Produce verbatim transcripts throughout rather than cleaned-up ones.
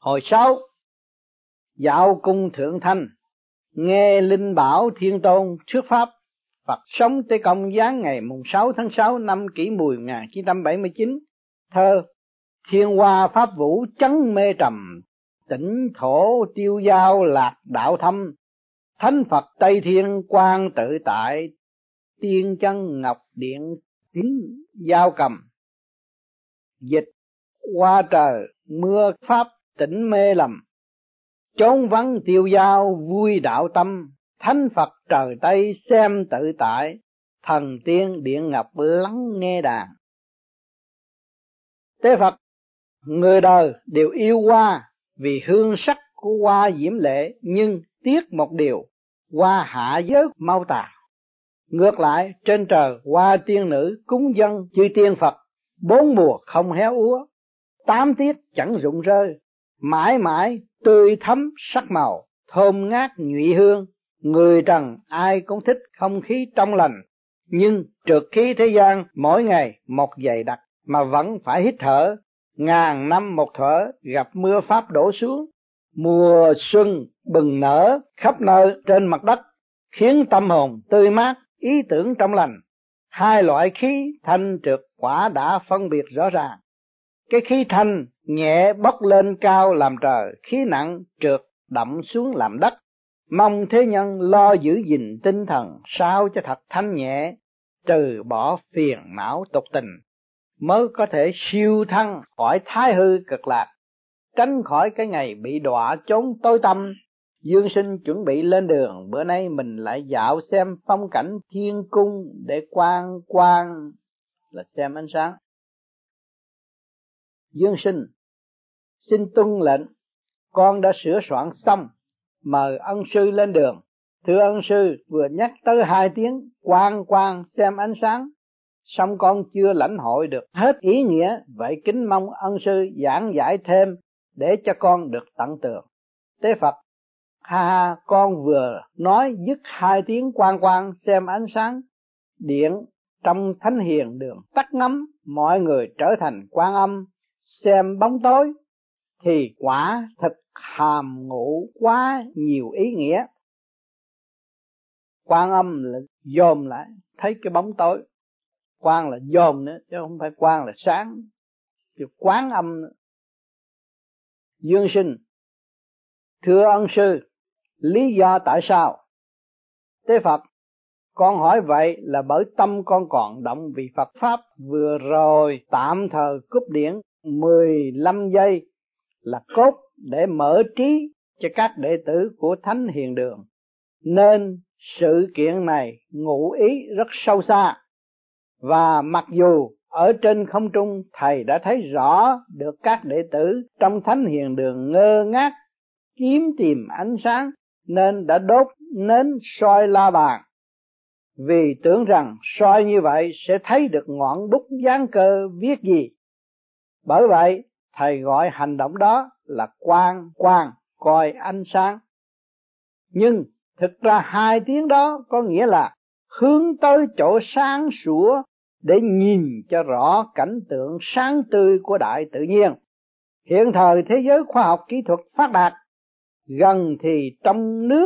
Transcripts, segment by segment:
Hồi sáu, dạo cung thượng thanh, nghe linh bảo thiên tôn thuyết pháp. Phật sống Tế Công giáng ngày mùng sáu tháng sáu năm Kỷ Mùi một nghìn chín trăm bảy mươi chín. Thơ: thiên hoa pháp vũ chấn mê trầm, tỉnh thổ tiêu giao lạc đạo thâm. Thánh Phật Tây Thiên quang tự tại, tiên chân ngọc điện tính giao cầm. Dịch: qua trời mưa pháp tỉnh mê lầm, chốn vắng tiêu giao vui đạo tâm. Thánh Phật trời Tây xem tự tại, thần tiên điện ngọc lắng nghe đàn. Tế Phật, người đời đều yêu hoa vì hương sắc của hoa diễm lệ, nhưng tiếc một điều, hoa hạ giới mau tàn. Ngược lại, trên trời hoa tiên nữ cúng dân chư tiên Phật, bốn mùa không héo úa, tám tiết chẳng rụng rơi, mãi mãi tươi thắm sắc màu, thơm ngát nhụy hương. Người trần ai cũng thích không khí trong lành, nhưng trượt khí thế gian mỗi ngày một dày đặc mà vẫn phải hít thở. Ngàn năm một thở, gặp mưa pháp đổ xuống, mùa xuân bừng nở khắp nơi trên mặt đất, khiến tâm hồn tươi mát, ý tưởng trong lành. Hai loại khí thanh trượt quả đã phân biệt rõ ràng. Cái khí thanh nhẹ bốc lên cao làm trời, khí nặng trượt đậm xuống làm đất. Mong thế nhân lo giữ gìn tinh thần sao cho thật thanh nhẹ, trừ bỏ phiền não tục tình, mới có thể siêu thăng khỏi thái hư cực lạc, tránh khỏi cái ngày bị đọa chốn tối tăm. Dương Sinh chuẩn bị lên đường, bữa nay mình lại dạo xem phong cảnh thiên cung để quan quan là xem ánh sáng. Dương Sinh xin tuân lệnh, con đã sửa soạn xong, mời ân sư lên đường. Thưa ân sư, vừa nhắc tới hai tiếng quan quan xem ánh sáng, song con chưa lãnh hội được hết ý nghĩa, vậy kính mong ân sư giảng giải thêm để cho con được tận tường. Tế Phật: ha ha, con vừa nói dứt hai tiếng quan quan xem ánh sáng, điện trong thánh hiền đường tắt ngấm, mọi người trở thành Quan Âm xem bóng tối, thì quả thực hàm ngụ quá nhiều ý nghĩa. Quan Âm là dòm lại thấy cái bóng tối, quan là dòm nữa chứ không phải quan là sáng, chứ Quán Âm nữa. Dương Sinh: thưa ân sư, lý do tại sao? Tế Phật: con hỏi vậy là bởi tâm con còn động vì Phật Pháp. Vừa rồi tạm thời cúp điện mười lăm giây là cốt để mở trí cho các đệ tử của Thánh Hiền Đường, nên sự kiện này ngụ ý rất sâu xa. Và mặc dù ở trên không trung thầy đã thấy rõ được các đệ tử trong Thánh Hiền Đường ngơ ngác kiếm tìm ánh sáng, nên đã đốt nến soi la bàn, vì tưởng rằng soi như vậy sẽ thấy được ngọn bút dán cơ viết gì. Bởi vậy thầy gọi hành động đó là quan quan coi ánh sáng. Nhưng thực ra hai tiếng đó có nghĩa là hướng tới chỗ sáng sủa để nhìn cho rõ cảnh tượng sáng tươi của đại tự nhiên. Hiện thời thế giới khoa học kỹ thuật phát đạt, gần thì trong nước,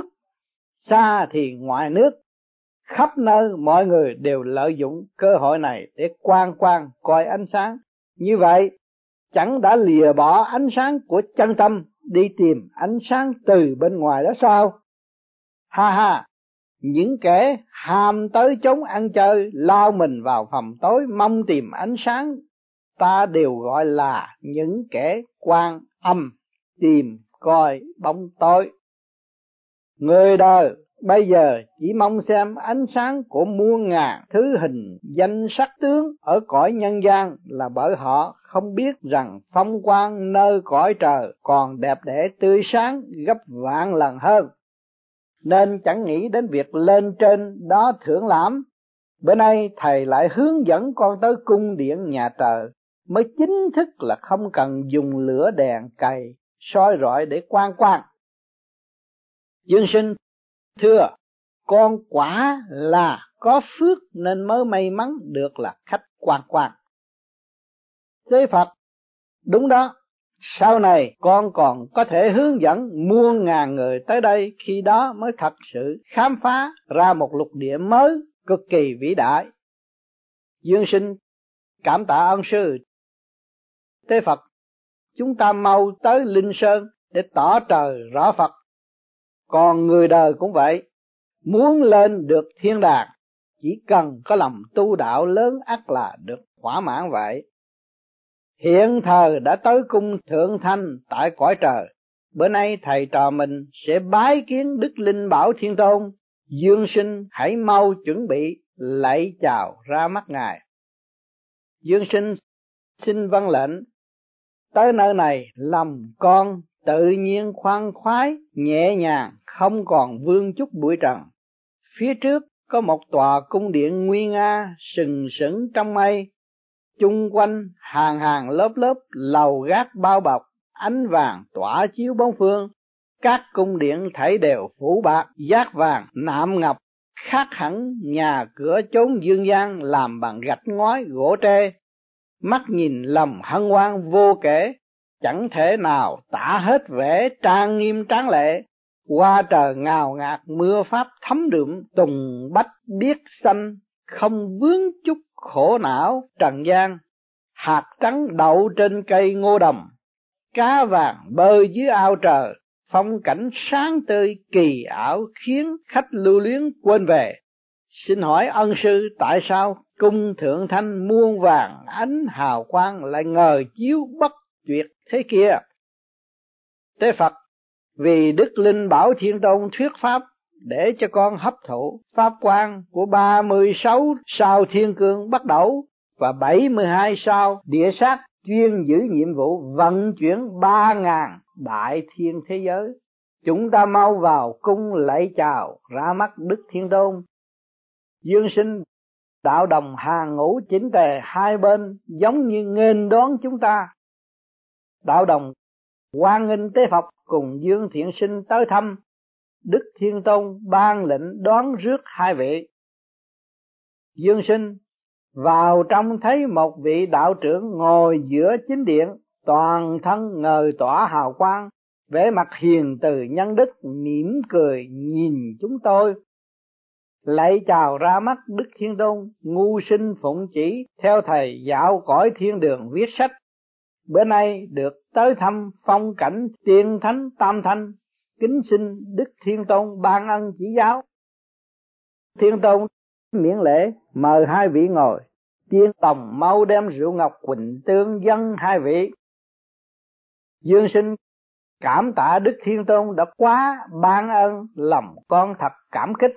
xa thì ngoài nước, khắp nơi mọi người đều lợi dụng cơ hội này để quan quan coi ánh sáng. Như vậy chẳng đã lìa bỏ ánh sáng của chân tâm, đi tìm ánh sáng từ bên ngoài đó sao? Ha ha, những kẻ ham tới chốn ăn chơi, lao mình vào phòng tối mong tìm ánh sáng, ta đều gọi là những kẻ Quan Âm tìm coi bóng tối. Người đời bây giờ chỉ mong xem ánh sáng của muôn ngàn thứ hình danh sắc tướng ở cõi nhân gian, là bởi họ không biết rằng phong quang nơi cõi trời còn đẹp đẽ tươi sáng gấp vạn lần hơn, nên chẳng nghĩ đến việc lên trên đó thưởng lãm. Bữa nay thầy lại hướng dẫn con tới cung điện nhà trời, mới chính thức là không cần dùng lửa đèn cày soi rọi để quan quan. Dương Sinh: thưa, con quả là có phước nên mới may mắn được là khách quan quan. Tế Phật: đúng đó, Sau này con còn có thể hướng dẫn muôn ngàn người tới đây, khi đó mới thật sự khám phá ra một lục địa mới cực kỳ vĩ đại. Dương Sinh cảm tạ ân sư Tế Phật. Chúng ta mau tới Linh Sơn để tỏ trời rõ Phật. Còn người đời cũng vậy, muốn lên được thiên đàng chỉ cần có lòng tu đạo lớn ắt là được thỏa mãn vậy. Hiện thời đã tới cung Thượng Thanh tại cõi trời. Bữa nay thầy trò mình sẽ bái kiến Đức Linh Bảo Thiên Tôn. Dương Sinh hãy mau chuẩn bị lạy chào ra mắt Ngài. Dương Sinh xin vâng lệnh. Tới nơi này lòng con tự nhiên khoan khoái, nhẹ nhàng, không còn vương chút bụi trần. Phía trước có một tòa cung điện nguy nga sừng sững trong mây, chung quanh hàng hàng lớp lớp lầu gác bao bọc, ánh vàng tỏa chiếu bốn phương. Các cung điện thảy đều phủ bạc giác vàng nạm ngọc, khác hẳn nhà cửa chốn dương gian làm bằng gạch ngói gỗ tre. Mắt nhìn lòng hân hoan vô kể, chẳng thể nào tả hết vẻ trang nghiêm tráng lệ. Hoa trời ngào ngạt mưa pháp thấm đượm, tùng bách biếc xanh, không vướng chút khổ não trần gian. Hạt trắng đậu trên cây ngô đồng, cá vàng bơi dưới ao trời, phong cảnh sáng tươi kỳ ảo khiến khách lưu luyến quên về. Xin hỏi ân sư, tại sao cung Thượng Thanh muôn vàng ánh hào quang lại ngời chiếu bất tuyệt thế kia? Tế Phật, vì Đức Linh Bảo Thiên Tôn thuyết pháp để cho con hấp thụ pháp quang của ba mươi sáu sao thiên cương bắt đầu và bảy mươi hai sao địa sát chuyên giữ nhiệm vụ vận chuyển ba ngàn đại thiên thế giới. Chúng ta mau vào cung lạy chào ra mắt Đức Thiên Tôn. Dương Sinh đạo đồng hàng ngũ chỉnh tề hai bên giống như nghênh đón chúng ta. Đạo đồng hoan nghênh Tế Phật cùng Dương Thiện Sinh tới thăm. Đức Thiên Tôn ban lệnh đón rước hai vị. Dương Sinh vào trong thấy một vị đạo trưởng ngồi giữa chính điện, toàn thân ngời tỏa hào quang, vẻ mặt hiền từ nhân đức, mỉm cười nhìn chúng tôi. Lạy chào ra mắt Đức Thiên Tôn, ngu sinh phụng chỉ theo thầy dạo cõi thiên đường viết sách. Bữa nay được tới thăm phong cảnh tiên thánh tam thanh, kính xin Đức Thiên Tôn ban ân chỉ giáo. Thiên Tôn miễn lễ mời hai vị ngồi. Tiên Tòng mau đem rượu ngọc quỳnh tương dâng hai vị. Dương Sinh cảm tạ Đức Thiên Tôn đã quá ban ân, lòng con thật cảm kích.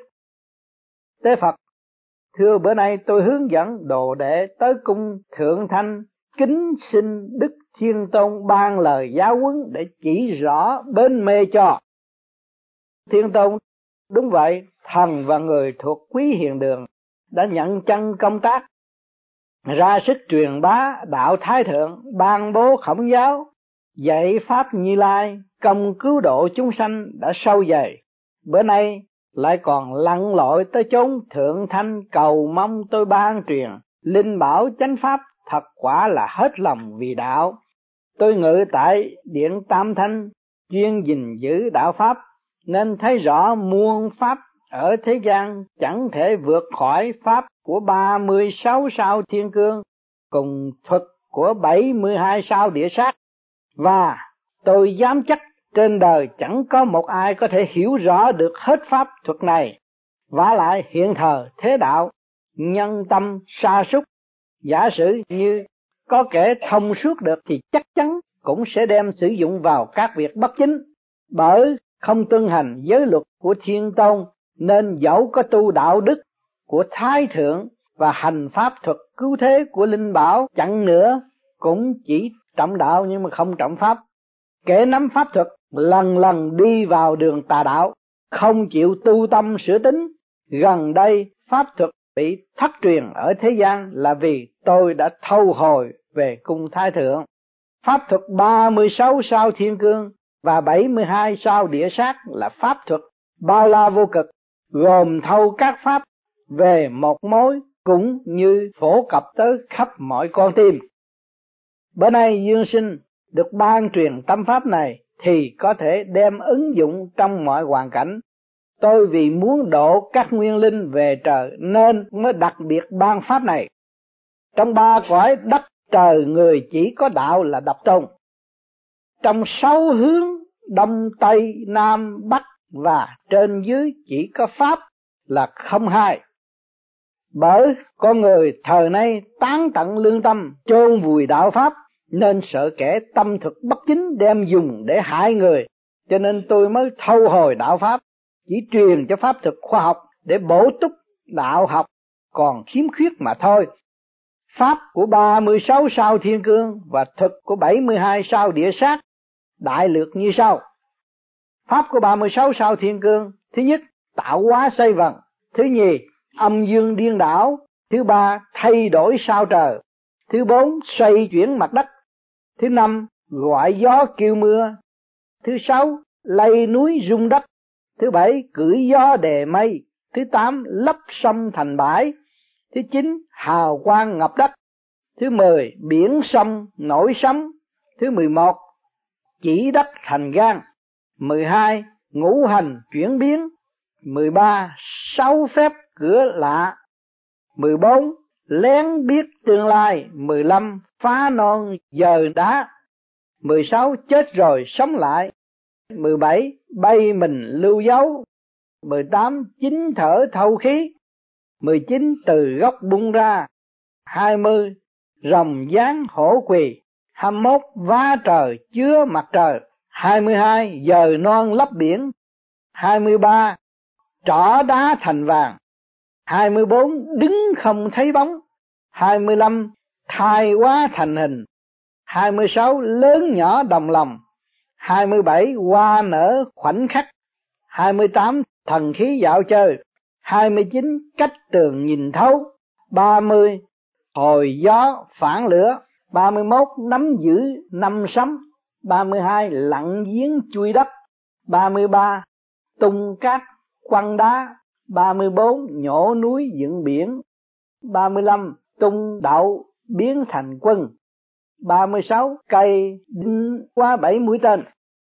Tế Phật, thưa bữa nay tôi hướng dẫn đồ đệ tới cung Thượng Thanh, kính xin Đức Thiên Tôn ban lời giáo huấn để chỉ rõ bên mê cho. Thiên Tôn, đúng vậy, thần và người thuộc Quý Hiền Đường đã nhận chân công tác, ra sức truyền bá đạo Thái Thượng, ban bố Khổng giáo, dạy Pháp Như Lai, công cứu độ chúng sanh đã sâu dày. Bữa nay lại còn lặn lội tới chốn Thượng Thanh cầu mong tôi ban truyền linh bảo chánh pháp, thật quả là hết lòng vì đạo. Tôi ngự tại điện Tam Thanh, chuyên gìn giữ đạo pháp, nên thấy rõ muôn pháp ở thế gian chẳng thể vượt khỏi pháp của ba mươi sáu sao thiên cương cùng thuật của bảy mươi hai sao địa sát. Và tôi dám chắc trên đời chẳng có một ai có thể hiểu rõ được hết pháp thuật này. Vả lại hiện thời thế đạo nhân tâm sa sút, giả sử như có kẻ thông suốt được thì chắc chắn cũng sẽ đem sử dụng vào các việc bất chính, bởi không tuân hành giới luật của Thiên Tôn, nên dẫu có tu đạo đức của Thái Thượng và hành pháp thuật cứu thế của Linh Bảo chẳng nữa cũng chỉ trọng đạo nhưng mà không trọng pháp. Kẻ nắm pháp thuật lần lần đi vào đường tà đạo, không chịu tu tâm sửa tính. Gần đây pháp thuật bị thất truyền ở thế gian là vì tôi đã thâu hồi về cung Thái Thượng. Pháp thuật ba mươi sáu sao thiên cương và bảy mươi hai sao địa sát là pháp thuật bao la vô cực, gồm thâu các pháp về một mối, cũng như phổ cập tới khắp mọi con tim. Bữa nay Dương Sinh được ban truyền tâm pháp này thì có thể đem ứng dụng trong mọi hoàn cảnh. Tôi vì muốn độ các nguyên linh về trời nên mới đặc biệt ban pháp này. Trong ba cõi đất trời người chỉ có đạo là độc tôn. Trong sáu hướng đông tây nam bắc và trên dưới chỉ có pháp là không hai. Bởi con người thời nay tán tận lương tâm, chôn vùi đạo pháp, nên sợ kẻ tâm thực bất chính đem dùng để hại người, cho nên tôi mới thâu hồi đạo pháp, chỉ truyền cho pháp thực khoa học để bổ túc đạo học còn khiếm khuyết mà thôi. Pháp của ba mươi sáu sao thiên cương và thực của bảy mươi hai sao địa sát đại lược như sau. Pháp của ba mươi sáu sao thiên cương: thứ nhất, tạo hóa xây vần; thứ nhì, âm dương điên đảo; thứ ba, thay đổi sao trời; thứ bốn, xoay chuyển mặt đất; thứ năm, gọi gió kêu mưa; thứ sáu, lay núi rung đất; thứ bảy, cưỡi gió đè mây; thứ tám, lấp sông thành bãi; thứ chín, hào quang ngập đất; thứ mười, biển sông nổi sóng; thứ mười một, chỉ đất thành gang; mười hai, ngũ hành chuyển biến; mười ba, sáu phép cửa lạ; mười bốn, lén biết tương lai; mười lăm, phá non dời đá; mười sáu, chết rồi sống lại; mười bảy, bay mình lưu dấu; mười tám, chín thở thâu khí; mười chín, từ gốc bung ra; hai mươi, rồng dáng hổ quỳ; hai mươi mốt, vá trời chứa mặt trời; hai mươi hai, dời non lấp biển; hai mươi ba, trỏ đá thành vàng; hai mươi bốn, đứng không thấy bóng; hai mươi lăm, thai hóa thành hình; hai mươi sáu, lớn nhỏ đồng lòng; hai mươi bảy, hoa nở khoảnh khắc; hai mươi tám, thần khí dạo chơi; hai mươi chín, cách tường nhìn thấu; ba mươi, hồi gió phản lửa; ba mươi mốt, nắm giữ năm sấm; ba mươi hai, lặn giếng chui đất; ba mươi ba, tung cát quăng đá; ba mươi bốn, nhổ núi dựng biển; ba mươi lăm, tung đậu biến thành quân; ba mươi sáu, cây đinh qua bảy mũi tên.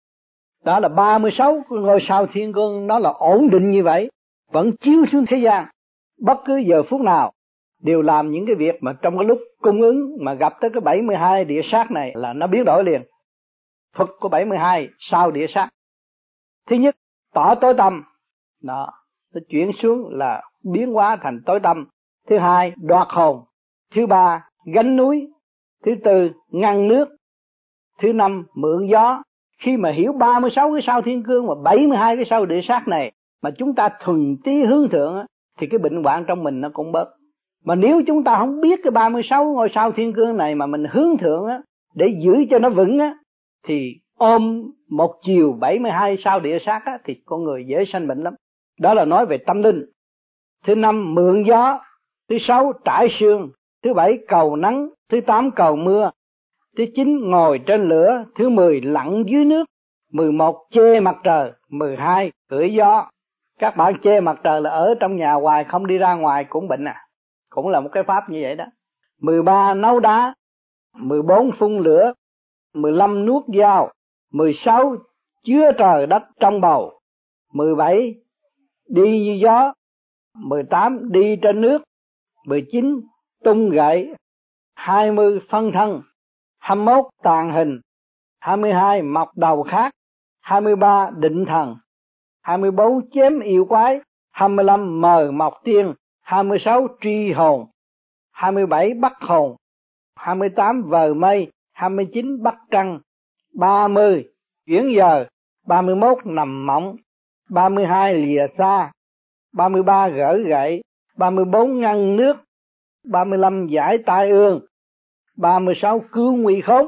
Đó là ba mươi sáu ngôi sao thiên cương, nó là ổn định như vậy, vẫn chiếu xuống thế gian, bất cứ giờ phút nào đều làm những cái việc mà trong cái lúc cung ứng mà gặp tới cái bảy mươi hai địa sát này là nó biến đổi liền. Thuật của bảy mươi hai sao địa sát: thứ nhất, tỏ tối tâm, đó, nó chuyển xuống là biến hóa thành tối tâm; thứ hai, đoạt hồn; thứ ba, gánh núi; thứ tư, ngăn nước; thứ năm, mượn gió. Khi mà hiểu ba mươi sáu cái sao thiên cương và bảy mươi hai cái sao địa sát này mà chúng ta thuần tí hướng thượng thì cái bệnh hoạn trong mình nó cũng bớt. Mà nếu chúng ta không biết cái ba mươi sáu ngôi sao thiên cương này mà mình hướng thượng á, để giữ cho nó vững á, thì ôm một chiều bảy mươi hai sao địa sát á, thì con người dễ sanh bệnh lắm. Đó là nói về tâm linh. Thứ năm, mượn gió; thứ sáu, trải sương; thứ bảy, cầu nắng; thứ tám, cầu mưa; thứ chín, ngồi trên lửa; thứ mười, lặn dưới nước; mười một, che mặt trời; mười hai, cưỡi gió. Các bạn che mặt trời là ở trong nhà hoài, không đi ra ngoài cũng bệnh à, cũng là một cái pháp như vậy đó. mười ba, nấu đá; mười bốn, phun lửa; mười lăm, nuốt dao; mười sáu, chứa trời đất trong bầu; mười bảy, đi như gió; mười tám, đi trên nước; mười chín, tung gậy; hai mươi, phân thân; hai mươi mốt, tàn hình; hai mươi hai, mọc đầu khác; hai mươi ba, định thần; hai mươi bốn, chém yêu quái; hai mươi lăm, mờ mọc tiên; hai mươi sáu, truy hồn; hai mươi bảy, bắt hồn; hai mươi tám, vờ mây; hai mươi chín, bắt trăng; ba mươi, chuyển giờ; ba mươi mốt, nằm mộng; ba mươi hai, lìa xa; ba mươi ba, gỡ gậy; ba mươi bốn, ngăn nước; ba mươi lăm, giải tai ương; ba mươi sáu, cứu nguy khốn;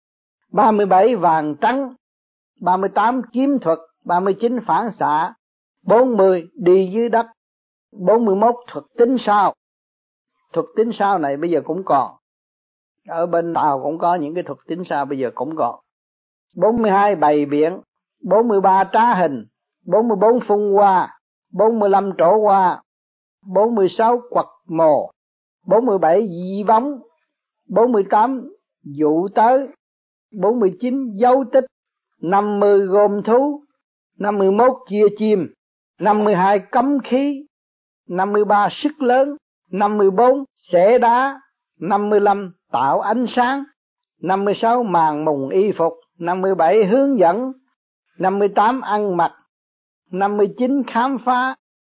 ba mươi bảy, vàng trắng; ba mươi tám, kiếm thuật; ba mươi chín, phản xạ; bốn mươi, đi dưới đất; bốn mươi mốt, thuật tính sao. Thuật tính sao này bây giờ cũng còn, ở bên Tàu cũng có những cái thuật tính sao bây giờ cũng còn. bốn mươi hai, bày biện; bốn mươi ba, trá hình; bốn mươi bốn, phun hoa; bốn mươi lăm, trổ hoa; bốn mươi sáu, quật mồ; bốn mươi bảy, di vóng; bốn mươi tám, dụ tới; bốn mươi chín dấu tích, năm mươi gồm thú, năm mươi mốt chia chim, năm mươi hai cấm khí, năm mươi ba sức lớn, năm mươi bốn xẻ đá, năm mươi lăm tạo ánh sáng, năm mươi sáu màng mùng y phục, năm mươi bảy hướng dẫn, năm mươi tám ăn mặc, năm mươi chín khám phá,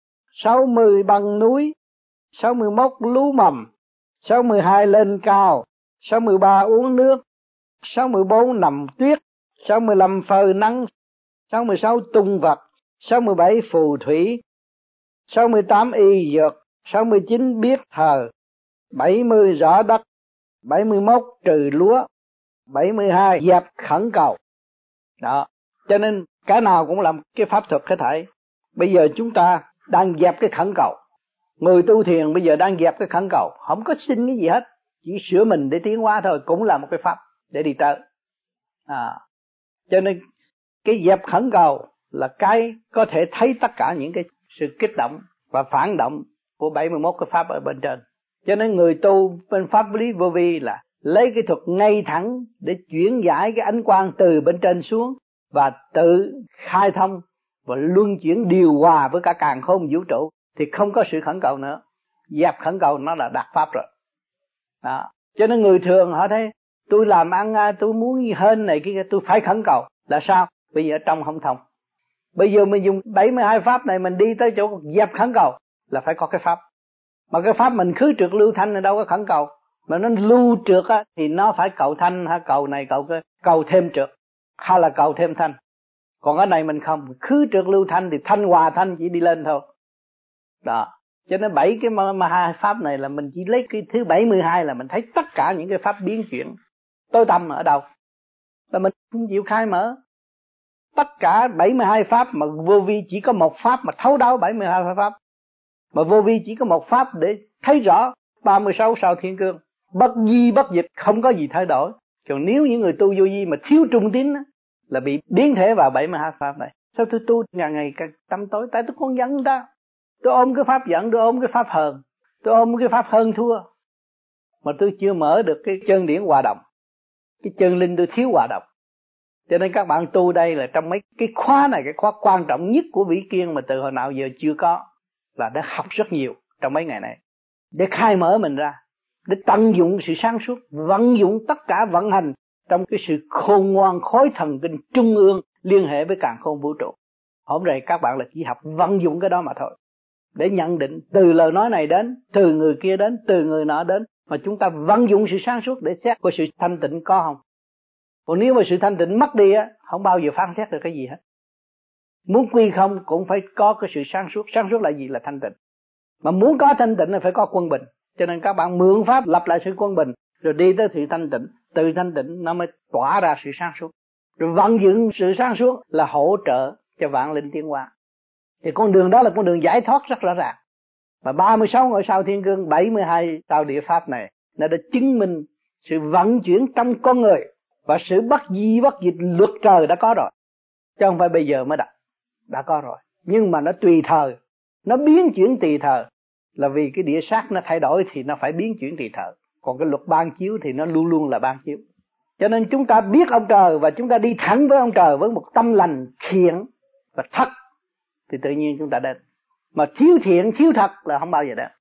sáu mươi băng núi, sáu mươi mốt lú mầm, sáu mươi hai lên cao, sáu mươi ba uống nước, sáu mươi bốn nằm tuyết, sáu mươi lăm phơi nắng, sáu mươi sáu tung vật, sáu mươi bảy phù thủy, sáu mươi tám y dược, sáu mươi chín biết thờ, bảy mươi rõ đất, bảy mươi mốt trừ lúa, bảy mươi hai dẹp khẩn cầu. Đó, cho nên cái nào cũng làm cái pháp thuật hết thảy. Bây giờ chúng ta đang dẹp cái khẩn cầu. Người tu thiền bây giờ đang dẹp cái khẩn cầu, không có xin cái gì hết, chỉ sửa mình để tiến hóa thôi, cũng là một cái pháp để đi tới. À, cho nên cái dẹp khẩn cầu là cái có thể thấy tất cả những cái sự kích động và phản động của bảy mươi mốt cái pháp ở bên trên. Cho nên người tu bên pháp lý vô vi là lấy cái thuật ngay thẳng để chuyển giải cái ánh quang từ bên trên xuống và tự khai thông và luân chuyển điều hòa với cả càn khôn vũ trụ, thì không có sự khẩn cầu nữa. Dẹp khẩn cầu nó là đạt pháp rồi. Đó. Cho nên người thường họ thấy tôi làm ăn, tôi muốn hơn này kia, tôi phải khẩn cầu. Là sao? Bây giờ trong không thông. Bây giờ mình dùng bảy mươi hai pháp này, mình đi tới chỗ dẹp khẩn cầu là phải có cái pháp. Mà cái pháp mình khứ trượt lưu thanh thì đâu có khẩn cầu. Mà nó lưu trượt á, thì nó phải cầu thanh, hay cầu này cầu cái, cầu thêm trượt, hay là cầu thêm thanh. Còn cái này mình không, khứ trượt lưu thanh thì thanh hòa thanh chỉ đi lên thôi. Đó. Cho nên bảy cái mà, mà hai pháp này là mình chỉ lấy cái thứ bảy mươi hai là mình thấy tất cả những cái pháp biến chuyển tối tâm ở đâu. Là mình không chịu khai mở. Tất cả bảy mươi hai pháp mà vô vi chỉ có một pháp mà thấu đáo bảy mươi hai pháp. Mà vô vi chỉ có một pháp để thấy rõ ba mươi sáu sao thiên cương. Bất di bất dịch, không có gì thay đổi. Còn nếu những người tu vô vi mà thiếu trung tín á, là bị biến thể vào bảy mươi hai pháp này. Sao tôi tu ngày ngày càng tâm tối? Tại tôi con giận người ta. Tôi ôm cái pháp giận, tôi ôm cái pháp hờn, tôi ôm cái pháp hơn thua. Mà tôi chưa mở được cái chân điển hòa đồng. Cái chân linh tôi thiếu hòa đồng. Cho nên các bạn tu đây là trong mấy cái khóa này, cái khóa quan trọng nhất của Vĩ Kiên mà từ hồi nào giờ chưa có, là đã học rất nhiều trong mấy ngày này. Để khai mở mình ra, để tận dụng sự sáng suốt, vận dụng tất cả vận hành trong cái sự khôn ngoan khối thần kinh trung ương liên hệ với càn khôn vũ trụ. Hôm nay các bạn là chỉ học vận dụng cái đó mà thôi. Để nhận định từ lời nói này đến, từ người kia đến, từ người nọ đến, mà chúng ta vận dụng sự sáng suốt để xét có sự thanh tịnh có không. Còn nếu mà sự thanh tịnh mất đi á, không bao giờ phán xét được cái gì hết. Muốn quy không cũng phải có cái sự sáng suốt. Sáng suốt là gì? Là thanh tịnh. Mà muốn có thanh tịnh là phải có quân bình. Cho nên các bạn mượn pháp lập lại sự quân bình, rồi đi tới sự thanh tịnh. Từ thanh tịnh nó mới tỏa ra sự sáng suốt. Rồi vận dụng sự sáng suốt là hỗ trợ cho vạn linh tiến hóa. Thì con đường đó là con đường giải thoát rất rõ ràng. Và ba mươi sáu ngôi sao thiên cương, bảy mươi hai sao địa pháp này, nó đã chứng minh sự vận chuyển trong con người. Và sự bất di bất dịch luật trời đã có rồi. Chứ không phải bây giờ mới đặt. Đã có rồi. Nhưng mà nó tùy thời. Nó biến chuyển tùy thời. Là vì cái địa sát nó thay đổi thì nó phải biến chuyển tùy thời. Còn cái luật ban chiếu thì nó luôn luôn là ban chiếu. Cho nên chúng ta biết ông trời và chúng ta đi thẳng với ông trời với một tâm lành thiện và thật, thì tự nhiên chúng ta đến. Mà thiếu thiện thiếu thật là không bao giờ đến.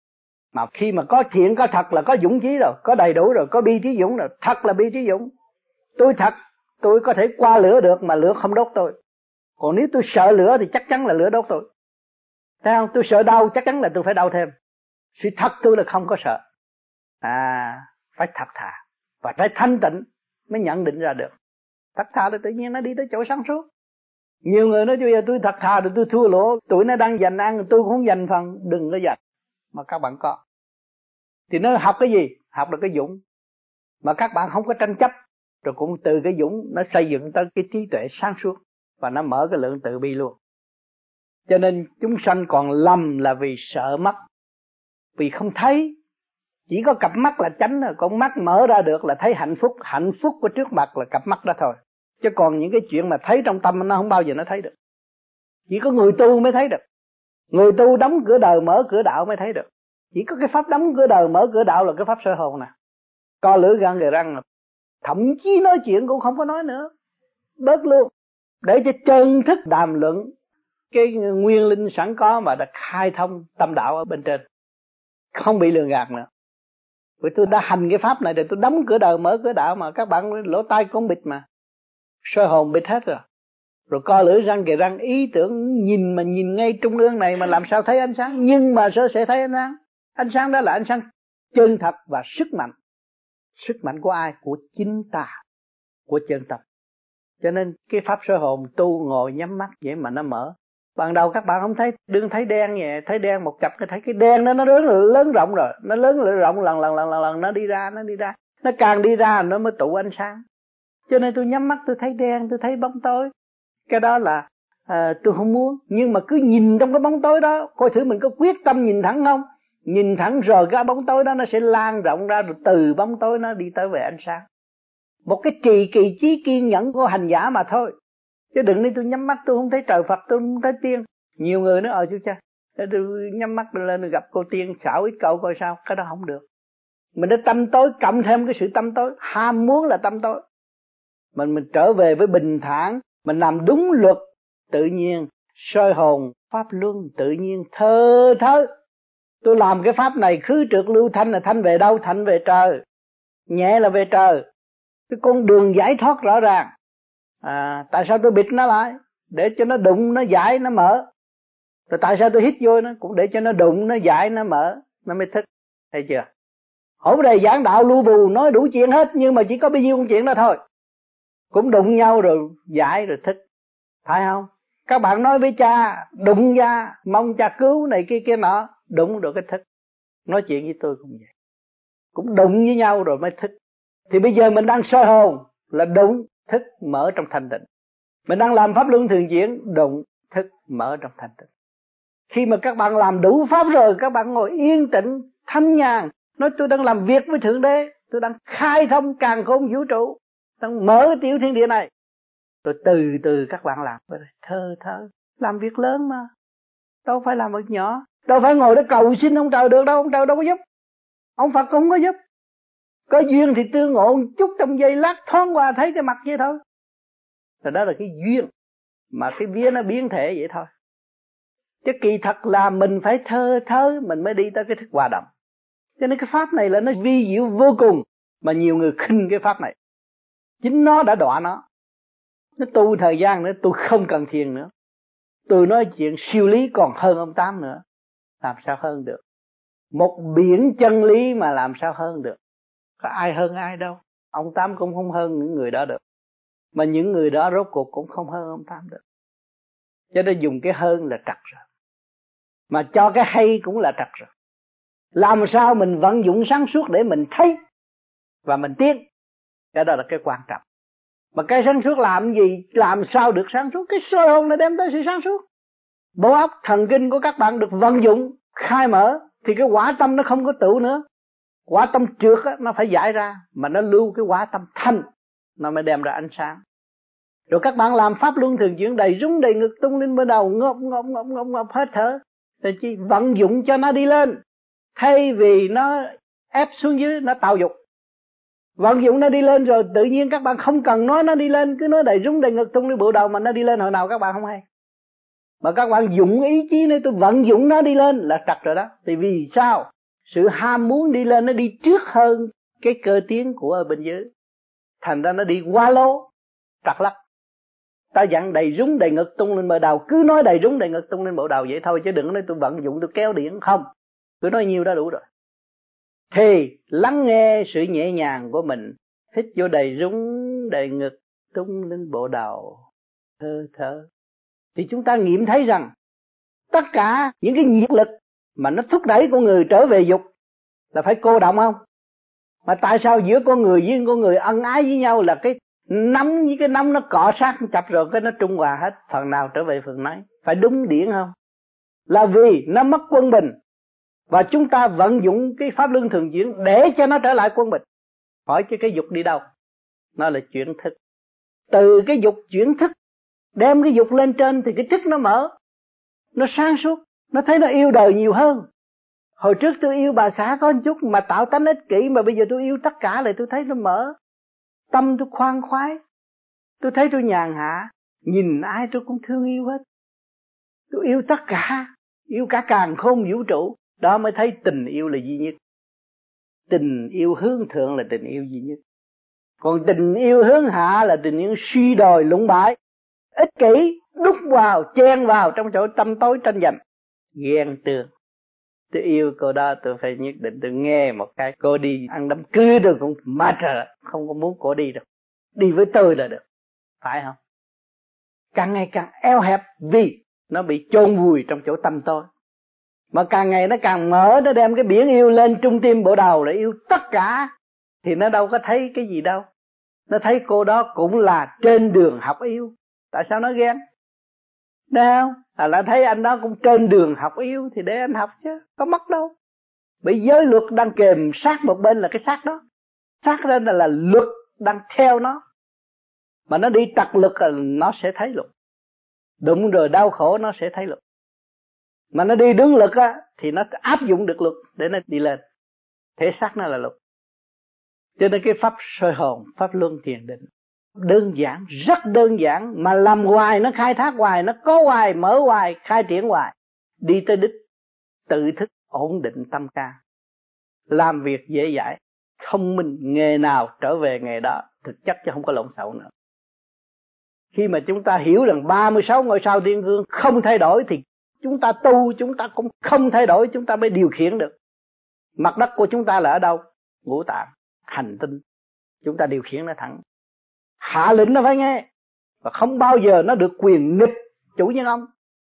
Mà khi mà có thiện có thật là có dũng chí rồi, có đầy đủ rồi, có bi trí dũng rồi. Thật là bi trí dũng. Tôi thật, tôi có thể qua lửa được mà lửa không đốt tôi. Còn nếu tôi sợ lửa thì chắc chắn là lửa đốt tôi. Thấy không? Tôi sợ đau chắc chắn là tôi phải đau thêm. Sự thật tôi là không có sợ. À, phải thật thà và phải thanh tịnh mới nhận định ra được. Thật thà thì tự nhiên nó đi tới chỗ sáng suốt. Nhiều người nói bây giờ tôi thật thà rồi tôi thua lỗ, tụi nó đang giành ăn tôi cũng không giành phần. Đừng có giành. Mà các bạn có. Thì nó học cái gì? Học được cái dũng. Mà các bạn không có tranh chấp. Rồi cũng từ cái dũng nó xây dựng tới cái trí tuệ sáng suốt. Và nó mở cái lượng từ bi luôn. Cho nên chúng sanh còn lầm là vì sợ mất. Vì không thấy. Chỉ có cặp mắt là tránh rồi. Còn mắt mở ra được là thấy hạnh phúc. Hạnh phúc của trước mặt là cặp mắt đó thôi. Chứ còn những cái chuyện mà thấy trong tâm nó không bao giờ nó thấy được. Chỉ có người tu mới thấy được. Người tu đóng cửa đời mở cửa đạo mới thấy được. Chỉ có cái pháp đóng cửa đời mở cửa đạo là cái pháp soi hồn nè. Co lưỡi gan gầy răng thậm chí nói chuyện cũng không có nói nữa, bớt luôn, để cho chân thức đàm luận cái nguyên linh sẵn có mà đã khai thông tâm đạo ở bên trên, không bị lường gạt nữa. Vì tôi đã hành cái pháp này để tôi đóng cửa đời mở cửa đạo mà các bạn lỗ tai cũng bịt mà, soi hồn bịt hết rồi. Rồi co lưỡi răng kề răng, ý tưởng nhìn mà nhìn ngay trung ương này mà làm sao thấy ánh sáng, nhưng mà sẽ sẽ thấy ánh sáng. Ánh sáng đó là ánh sáng chân thật và sức mạnh. Sức mạnh của ai? Của chính ta, của chân tâm. Cho nên cái pháp soi hồn tu ngồi nhắm mắt vậy mà nó mở. Ban đầu các bạn không thấy, đừng thấy đen vậy, thấy đen một chập cái thấy cái đen đó nó lớn lớn rộng rồi, nó lớn rộng lần lần lần lần lần nó đi ra, nó đi ra, nó càng đi ra nó mới tụ ánh sáng. Cho nên tôi nhắm mắt tôi thấy đen, tôi thấy bóng tối. Cái đó là à, tôi không muốn, nhưng mà cứ nhìn trong cái bóng tối đó, coi thử mình có quyết tâm nhìn thẳng không. Nhìn thẳng rồi cái bóng tối đó nó sẽ lan rộng ra, rồi từ bóng tối nó đi tới về ánh sáng. Một cái trì kỳ trí kiên nhẫn của hành giả mà thôi. Chứ đừng đi tôi nhắm mắt tôi không thấy trời Phật, tôi không thấy tiên. Nhiều người nói ờ chú cha, tôi nhắm mắt lên gặp cô tiên xảo ít câu coi sao. Cái đó không được. Mình đã tâm tối, cộng thêm cái sự tâm tối, ham muốn là tâm tối. Mình mình trở về với bình thản, mình làm đúng luật tự nhiên, soi hồn pháp luân tự nhiên thơ thớ. Tôi làm cái pháp này khứ trượt lưu thanh là thanh về đâu? Thanh về trời, nhẹ là về trời. Cái con đường giải thoát rõ ràng. À, tại sao tôi bịt nó lại? Để cho nó đụng, nó giải, nó mở. Rồi tại sao tôi hít vô nó? Cũng để cho nó đụng, nó giải, nó mở, nó mới thức. Thấy chưa? Hổng đầy giảng đạo lưu bù nói đủ chuyện hết, nhưng mà chỉ có bao nhiêu con chuyện đó thôi. Cũng đụng nhau rồi giải rồi thức. Phải không? Các bạn nói với cha, đụng ra, mong cha cứu này kia kia nọ, đụng được cái thức. Nói chuyện với tôi cũng vậy. Cũng đụng với nhau rồi mới thức. Thì bây giờ mình đang soi hồn là đụng, thức, mở trong thanh tịnh. Mình đang làm pháp luân thường chuyển, đụng, thức, mở trong thanh tịnh. Khi mà các bạn làm đủ pháp rồi, các bạn ngồi yên tĩnh, thanh nhàn, nói tôi đang làm việc với Thượng Đế, tôi đang khai thông càn khôn vũ trụ, đang mở cái tiểu thiên địa này. Rồi từ từ các bạn làm, thơ thơ, làm việc lớn mà, đâu phải làm việc nhỏ, đâu phải ngồi đó cầu xin ông trời được đâu, ông trời đâu có giúp, ông Phật cũng không có giúp. Có duyên thì tương ngộ một chút trong giây lát thoáng qua thấy cái mặt vậy thôi. Rồi đó là cái duyên, mà cái vía nó biến thể vậy thôi. Chứ kỳ thật là mình phải thơ thớ mình mới đi tới cái thức hòa đồng. Cho nên cái pháp này là nó vi diệu vô cùng, mà nhiều người khinh cái pháp này. Chính nó đã đọa nó. Nó tu thời gian nữa, tôi không cần thiền nữa. Tôi nói chuyện siêu lý còn hơn ông Tám nữa. Làm sao hơn được? Một biển chân lý mà làm sao hơn được? Có ai hơn ai đâu. Ông Tám cũng không hơn những người đó được. Mà những người đó rốt cuộc cũng không hơn ông Tám được. Cho nên dùng cái hơn là trật rồi. Mà cho cái hay cũng là trật rồi. Làm sao mình vận dụng sáng suốt để mình thấy và mình tiến. Cái đó là cái quan trọng. Mà cái sáng suốt làm gì? Làm sao được sáng suốt? Cái soi hồn nó đem tới sự sáng suốt. Bộ óc thần kinh của các bạn được vận dụng, khai mở, thì cái quả tâm nó không có tụ nữa. Quả tâm trượt á, nó phải giải ra, mà nó lưu cái quả tâm thanh, nó mới đem ra ánh sáng. Rồi các bạn làm pháp luân thường chuyển đầy rúng đầy ngực tung lên bên đầu, ngộp ngộp ngộp ngộp ngộp hết thở. Rồi chỉ vận dụng cho nó đi lên, thay vì nó ép xuống dưới, nó tạo dục. Vận dụng nó đi lên rồi tự nhiên các bạn không cần nói nó đi lên, cứ nói đầy rúng đầy ngực tung lên bộ đầu mà nó đi lên hồi nào các bạn không hay. Mà các bạn dụng ý chí này tôi vận dụng nó đi lên là trật rồi đó. Thì vì sao? Sự ham muốn đi lên nó đi trước hơn cái cơ tiến của ở bên dưới. Thành ra nó đi qua lố, trật lắc. Ta dặn đầy rúng đầy ngực tung lên bộ đầu, cứ nói đầy rúng đầy ngực tung lên bộ đầu vậy thôi, chứ đừng nói tôi vận dụng tôi kéo điện không. Tôi nói nhiều đã đủ rồi. Thì lắng nghe sự nhẹ nhàng của mình, hít vô đầy rúng đầy ngực tung lên bộ đầu, thơ thơ. Thì chúng ta nghiệm thấy rằng tất cả những cái nhiệt lực mà nó thúc đẩy con người trở về dục là phải cô động không? Mà tại sao giữa con người với con người ân ái với nhau là cái nắm với cái nắm nó cọ sát chập rồi cái nó trung hòa hết, phần nào trở về phần nấy? Phải đúng điển không? Là vì nó mất quân bình. Và chúng ta vận dụng cái pháp luân thường chuyển để cho nó trở lại quân bình. Hỏi chứ cái dục đi đâu? Nó là chuyển thức. Từ cái dục chuyển thức, đem cái dục lên trên thì cái thức nó mở. Nó sáng suốt, nó thấy nó yêu đời nhiều hơn. Hồi trước tôi yêu bà xã có một chút mà tạo tánh ích kỷ, mà bây giờ tôi yêu tất cả lại tôi thấy nó mở. Tâm tôi khoan khoái, tôi thấy tôi nhàn hạ, nhìn ai tôi cũng thương yêu hết. Tôi yêu tất cả, yêu cả càn khôn vũ trụ. Đó mới thấy tình yêu là duy nhất. Tình yêu hướng thượng là tình yêu duy nhất. Còn tình yêu hướng hạ là tình yêu suy đồi lũng bại, ích kỷ, đút vào, chen vào trong chỗ tâm tối tranh giành, ghen tường. Tôi yêu cô đó, tôi phải nhất định tôi nghe một cái cô đi ăn đám cưới rồi cũng mệt rồi, không có muốn cô đi đâu. Đi với tôi là được, phải không? Càng ngày càng eo hẹp vì nó bị chôn vùi trong chỗ tâm tôi. Mà càng ngày nó càng mở, nó đem cái biển yêu lên trung tim bộ đầu là yêu tất cả. Thì nó đâu có thấy cái gì đâu. Nó thấy cô đó cũng là trên đường học yêu. Tại sao nó ghen? Đâu, à là thấy anh đó cũng trên đường học yêu thì để anh học chứ, có mất đâu. Bởi giới luật đang kèm sát một bên là cái xác đó. Xác đó là, là luật đang theo nó. Mà nó đi trật lực là nó sẽ thấy luật. Đụng rồi đau khổ nó sẽ thấy luật. Mà nó đi đứng lực á thì nó áp dụng được luật để nó đi lên. Thể xác nó là luật. Cho nên cái pháp soi hồn, pháp luân thiền định đơn giản, rất đơn giản, mà làm hoài nó khai thác hoài, nó có hoài, mở hoài, khai triển hoài, đi tới đích, tự thức, ổn định tâm can, làm việc dễ dãi, thông minh, nghề nào trở về nghề đó, thực chất chứ không có lộn xộn nữa. Khi mà chúng ta hiểu rằng ba mươi sáu ngôi sao thiên cương không thay đổi thì chúng ta tu, chúng ta cũng không thay đổi, chúng ta mới điều khiển được. Mặt đất của chúng ta là ở đâu? Ngũ tạng, hành tinh, chúng ta điều khiển nó thẳng. Hạ lệnh nó phải nghe, và không bao giờ nó được quyền nghịch chủ nhân ông.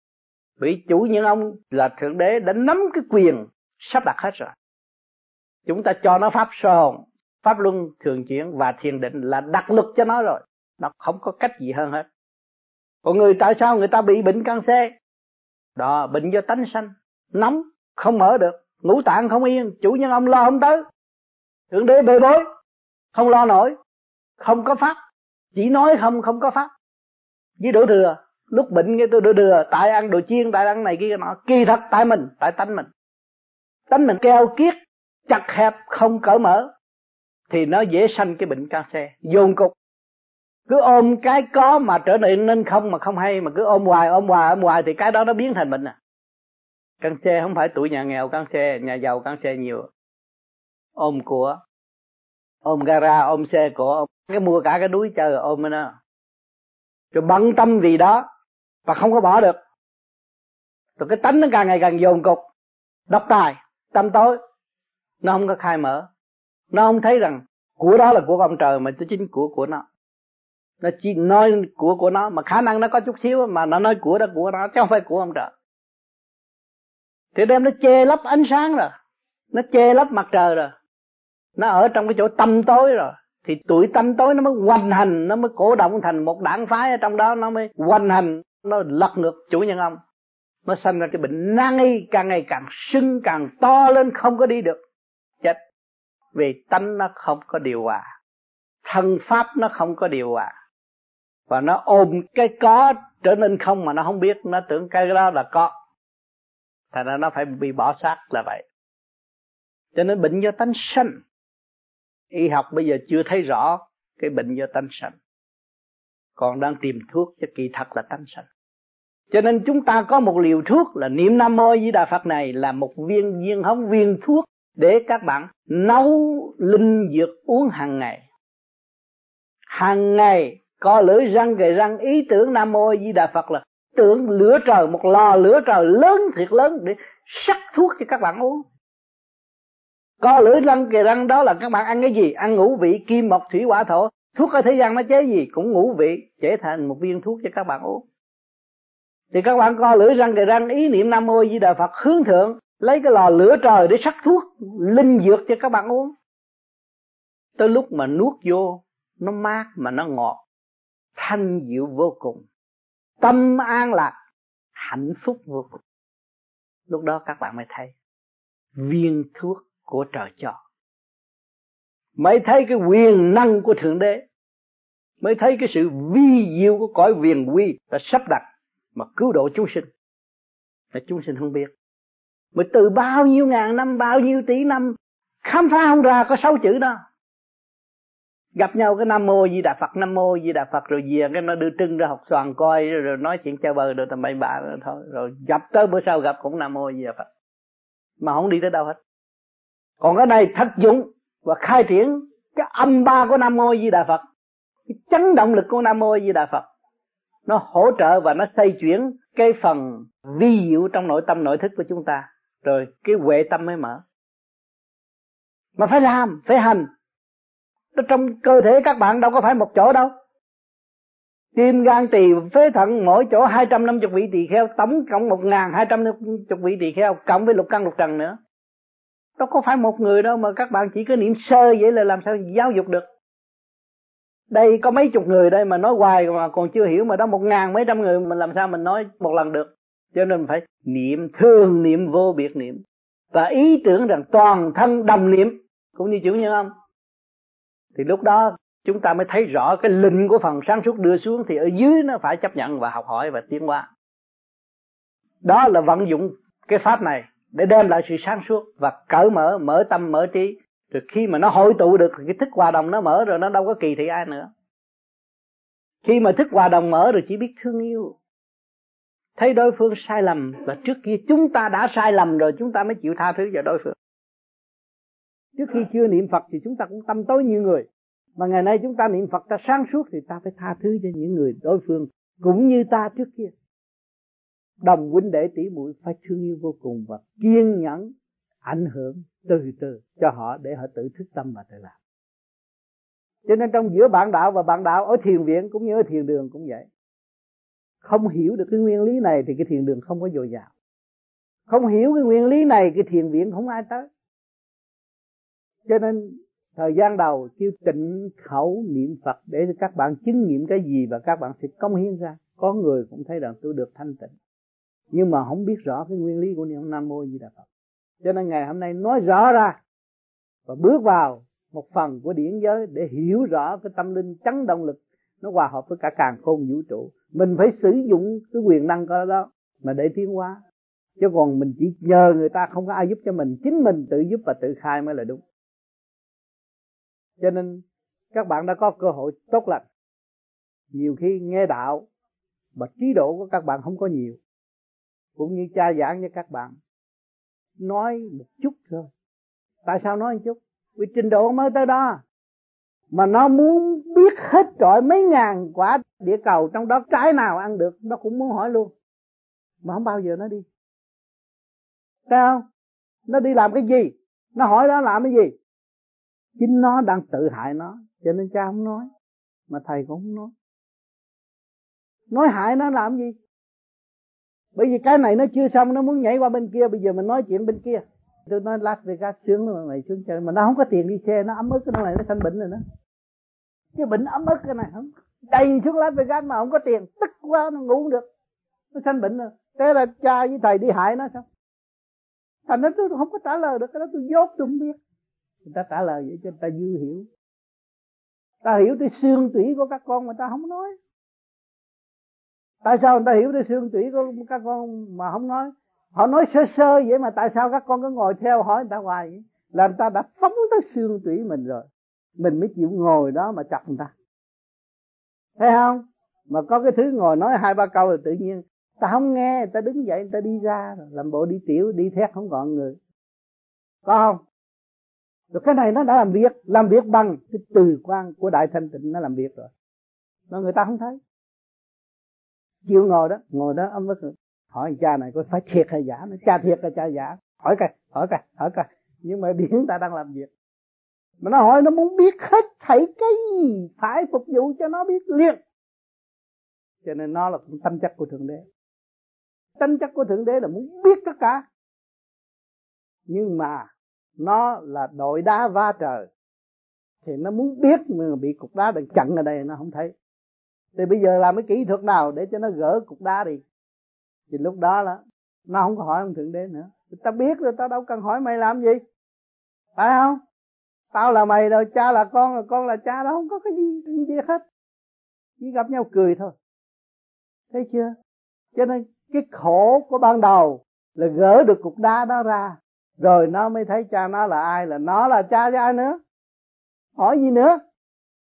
Vì chủ nhân ông là Thượng Đế đã nắm cái quyền sắp đặt hết rồi. Chúng ta cho nó pháp soi hồn, pháp luân thường chuyển và thiền định là đặt lực cho nó rồi. Nó không có cách gì hơn hết. Còn người tại sao người ta bị bệnh canxi? Đó, bệnh do tánh sanh, nóng, không mở được, ngũ tạng không yên, chủ nhân ông lo không tới. Thượng Đế bê bối, không lo nổi, không có pháp, chỉ nói không, không có pháp. Với đổ thừa, lúc bệnh cái tôi đổ thừa, tại ăn đồ chiên, tại ăn này kia nọ, kỳ thật tại mình, tại tánh mình. Tánh mình keo kiết, chặt hẹp, không cởi mở, thì nó dễ sanh cái bệnh canxi, dồn cục. Cứ ôm cái có mà trở nên nên không mà không hay, mà cứ ôm hoài, ôm hoài, ôm hoài thì cái đó nó biến thành bệnh à. Canxi không phải tuổi nhà nghèo canxi, nhà giàu canxi nhiều. Ôm của, ôm gara, ôm xe của, cái mua cả cái núi chơi rồi ôm nó. Rồi bận tâm vì đó và không có bỏ được. Rồi cái tánh nó càng ngày càng dồn cục, độc tài, tâm tối, nó không có khai mở. Nó không thấy rằng của đó là của ông trời mà chính của của nó. Nó chỉ nói của của nó, mà khả năng nó có chút xíu mà nó nói của đó của nó, chứ không phải của ông trời. Thì đem nó che lấp ánh sáng rồi, nó che lấp mặt trời rồi, nó ở trong cái chỗ tâm tối rồi, thì tuổi tâm tối nó mới hoành hành, nó mới cổ động thành một đảng phái ở trong đó, nó mới hoành hành, nó lật ngược chủ nhân ông. Nó sanh ra cái bệnh nan y, càng ngày càng sưng, càng to lên, không có đi được, chết. Vì tánh nó không có điều hòa, thân pháp nó không có điều hòa, và nó ôm cái có trở nên không mà nó không biết, nó tưởng cái đó là có, thành ra nó phải bị bỏ xác là vậy. Cho nên bệnh do tánh sanh. Y học bây giờ chưa thấy rõ cái bệnh do tánh sanh, còn đang tìm thuốc cho kỳ thật là tánh sanh. Cho nên chúng ta có một liều thuốc là niệm Nam Mô Di Đà Phật này, là một viên viên hống viên thuốc để các bạn nấu linh dược uống hàng ngày. Hàng ngày co lưỡi răng kề răng, ý tưởng Nam Mô Di Đà Phật là tưởng lửa trời, một lò lửa trời lớn thiệt lớn để sắc thuốc cho các bạn uống. Co lưỡi răng kề răng đó là các bạn ăn cái gì? Ăn ngũ vị kim mộc thủy hỏa thổ. Thuốc ở thế gian nó chế gì? Cũng ngũ vị, chế thành một viên thuốc cho các bạn uống. Thì các bạn co lưỡi răng kề răng, ý niệm Nam Mô Di Đà Phật hướng thượng, lấy cái lò lửa trời để sắc thuốc linh dược cho các bạn uống. Tới lúc mà nuốt vô, nó mát mà nó ngọt, thanh dịu vô cùng, tâm an lạc, hạnh phúc vô cùng. Lúc đó các bạn mới thấy viên thuốc của trời cho, mới thấy cái quyền năng của Thượng Đế, mới thấy cái sự vi diệu của cõi viền quy đã sắp đặt mà cứu độ chúng sinh, mà chúng sinh không biết. Mới từ bao nhiêu ngàn năm, bao nhiêu tỷ năm khám phá không ra có sáu chữ đó. Gặp nhau cái Nam Mô Di Đà Phật, Nam Mô Di Đà Phật, rồi về cái nó đưa trưng ra học xoàn coi, rồi nói chuyện chơi bời rồi tầm bậy bạ rồi thôi. Rồi gặp tới bữa sau gặp cũng Nam Mô Di Đà Phật, mà không đi tới đâu hết. Còn cái này thực dụng và khai triển cái âm ba của Nam Mô Di Đà Phật, cái chấn động lực của Nam Mô Di Đà Phật, nó hỗ trợ và nó xoay chuyển cái phần vi diệu trong nội tâm nội thức của chúng ta, rồi cái huệ tâm mới mở. Mà phải làm, phải hành. Trong cơ thể các bạn đâu có phải một chỗ đâu. Tim, gan, tỳ, phế thận mỗi chỗ hai trăm năm mươi vị tỳ kheo, tổng cộng một nghìn hai trăm năm mươi vị tỳ kheo, cộng với lục căn lục trần nữa. Đâu có phải một người đâu mà các bạn chỉ có niệm sơ vậy là làm sao giáo dục được. Đây có mấy chục người đây mà nói hoài mà còn chưa hiểu, mà đó một ngàn mấy trăm người mình làm sao mình nói một lần được. Cho nên phải niệm, thường niệm, vô biệt niệm, và ý tưởng rằng toàn thân đồng niệm, cũng như chữ Nhân Âm. Thì lúc đó chúng ta mới thấy rõ cái lệnh của phần sáng suốt đưa xuống, thì ở dưới nó phải chấp nhận và học hỏi và tiến hóa. Đó là vận dụng cái pháp này để đem lại sự sáng suốt và cởi mở, mở tâm, mở trí. Rồi khi mà nó hội tụ được cái thức hòa đồng nó mở rồi, nó đâu có kỳ thị ai nữa. Khi mà thức hòa đồng mở rồi chỉ biết thương yêu, thấy đối phương sai lầm, và trước kia chúng ta đã sai lầm rồi chúng ta mới chịu tha thứ cho đối phương. Trước khi chưa niệm Phật thì chúng ta cũng tâm tối như người, mà ngày nay chúng ta niệm Phật ta sáng suốt thì ta phải tha thứ cho những người đối phương cũng như ta trước kia. Đồng huynh đệ tỷ muội phải thương yêu vô cùng và kiên nhẫn ảnh hưởng từ từ cho họ để họ tự thức tâm và tự làm. Cho nên trong giữa bạn đạo và bạn đạo ở thiền viện cũng như ở thiền đường cũng vậy. Không hiểu được cái nguyên lý này thì cái thiền đường không có dồi dào. Không hiểu cái nguyên lý này cái thiền viện không ai tới. Cho nên thời gian đầu kêu tịnh khẩu niệm Phật để các bạn chứng nghiệm cái gì và các bạn sẽ cống hiến ra. Có người cũng thấy rằng tôi được thanh tịnh, nhưng mà không biết rõ cái nguyên lý của niệm Nam Mô Di Đà Phật. Cho nên ngày hôm nay nói rõ ra và bước vào một phần của điển giới để hiểu rõ cái tâm linh chấn động lực nó hòa hợp với cả càn khôn vũ trụ. Mình phải sử dụng cái quyền năng của đó mà để tiến hóa, chứ còn mình chỉ nhờ người ta không có ai giúp cho mình, chính mình tự giúp và tự khai mới là đúng. Cho nên các bạn đã có cơ hội tốt lành. Nhiều khi nghe đạo mà trí độ của các bạn không có nhiều, cũng như cha giảng cho các bạn nói một chút thôi. Tại sao nói một chút? Vì trình độ mới tới đó, mà nó muốn biết hết trọi mấy ngàn quả địa cầu, trong đó trái nào ăn được nó cũng muốn hỏi luôn, mà không bao giờ nó đi. Sao? Nó đi làm cái gì? Nó hỏi đó làm cái gì? Chính nó đang tự hại nó, cho nên cha không nói, mà thầy cũng không nói. Nói hại nó làm gì? Bởi vì cái này nó chưa xong, nó muốn nhảy qua bên kia, bây giờ mình nói chuyện bên kia. Tôi nói Las Vegas sướng lắm, mày xuống chơi, mà nó không có tiền đi xe, nó ấm ức cái này, nó sanh bệnh rồi đó. Cái bệnh ấm ức cái này không, đầy xuống Las Vegas mà không có tiền, tức quá nó ngủ không được, nó sanh bệnh rồi. Thế là cha với thầy đi hại nó sao? Thành ra tôi không có trả lời được, cái đó tôi dốt tôi không biết. Người ta trả lời vậy cho người ta dư hiểu. Ta hiểu tới xương tủy của các con mà ta không nói. Tại sao người ta hiểu tới xương tủy của các con mà không nói? Họ nói sơ sơ vậy mà tại sao các con cứ ngồi theo hỏi người ta hoài vậy? Là người ta đã phóng tới xương tủy mình rồi, mình mới chịu ngồi đó mà chọc người ta. Thấy không? Mà có cái thứ ngồi nói hai ba câu rồi tự nhiên ta không nghe, người ta đứng dậy, người ta đi ra rồi, làm bộ đi tiểu, đi thét không còn người. Có không? Rồi cái này nó đã làm việc, làm việc bằng cái từ quan của Đại Thanh Tịnh nó làm việc rồi. Mà người ta không thấy. Chịu ngồi đó, ngồi đó ấm ức. Hỏi cha này có phải thiệt hay giả? Nó cha thiệt hay cha giả? Hỏi coi, hỏi coi, hỏi coi. Nhưng mà điển ta đang làm việc. Mà nó hỏi nó muốn biết hết thảy cái gì, phải phục vụ cho nó biết liền. Cho nên nó là tâm chất của Thượng Đế. Tâm chất của Thượng Đế là muốn biết tất cả. Nhưng mà nó là đội đá va trời, thì nó muốn biết mà bị cục đá đang chặn ở đây nó không thấy. Thì bây giờ làm cái kỹ thuật nào để cho nó gỡ cục đá đi? Thì lúc đó là nó không có hỏi ông Thượng Đế nữa. Ta biết rồi, ta đâu cần hỏi mày làm gì, phải không? Tao là mày rồi, cha là con, rồi con là cha, đó không có cái gì gì biết hết, chỉ gặp nhau cười thôi. Thấy chưa? Cho nên cái khổ của ban đầu là gỡ được cục đá đó ra, rồi nó mới thấy cha nó là ai, là nó là cha cho ai nữa, hỏi gì nữa.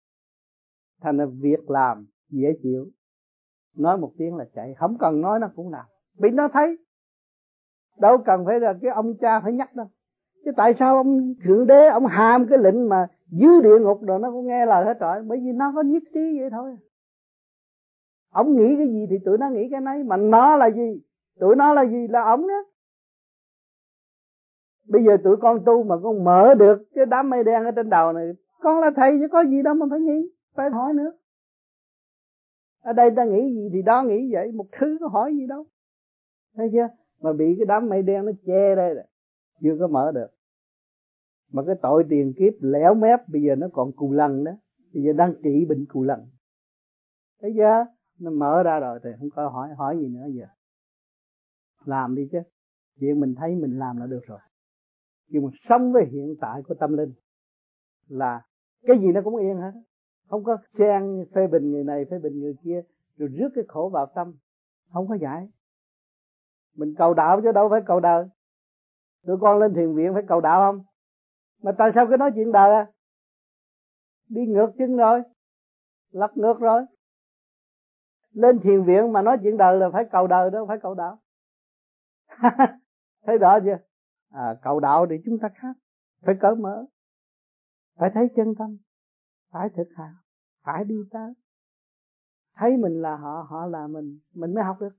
thành là việc làm dễ chịu, nói một tiếng là chạy, không cần nói nó cũng làm, vì nó thấy. Đâu cần phải là cái ông cha phải nhắc đâu. Chứ tại sao ông thượng đế ông hàm cái lệnh mà dưới địa ngục rồi nó cũng nghe lời hết rồi? Bởi vì nó có nhất trí vậy thôi. Ông nghĩ cái gì thì tụi nó nghĩ cái nấy, mà nó là gì, tụi nó là gì là ổng đó. Bây giờ tụi con tu mà con mở được cái đám mây đen ở trên đầu này, con là thầy chứ có gì đâu mà phải nghĩ, phải hỏi nữa. Ở đây ta nghĩ gì thì đó nghĩ vậy, một thứ có hỏi gì đâu, thấy chưa? Mà bị cái đám mây đen nó che đây rồi, chưa có mở được. Mà cái tội tiền kiếp lẻo mép bây giờ nó còn cù lần đó, bây giờ đang trị bệnh cù lần, thấy chưa? Nó mở ra rồi thì không có hỏi hỏi gì nữa giờ. Làm đi chứ, chuyện mình thấy mình làm là được rồi. Nhưng mà sống với hiện tại của tâm linh là cái gì nó cũng yên hết, không có xen phê bình người này phê bình người kia rồi rước cái khổ vào tâm, không có giải. Mình cầu đạo chứ đâu phải cầu đời. Tụi con lên thiền viện phải cầu đạo không? Mà tại sao cái nói chuyện đời à? Đi ngược chân rồi, lật ngược rồi. Lên thiền viện mà nói chuyện đời là phải cầu đời đâu phải cầu đạo. Thấy rõ chưa? À, cầu đạo thì chúng ta khác, phải cởi mở, phải thấy chân tâm, phải thực hành, phải đi tới. Thấy mình là họ, họ là mình, mình mới học được.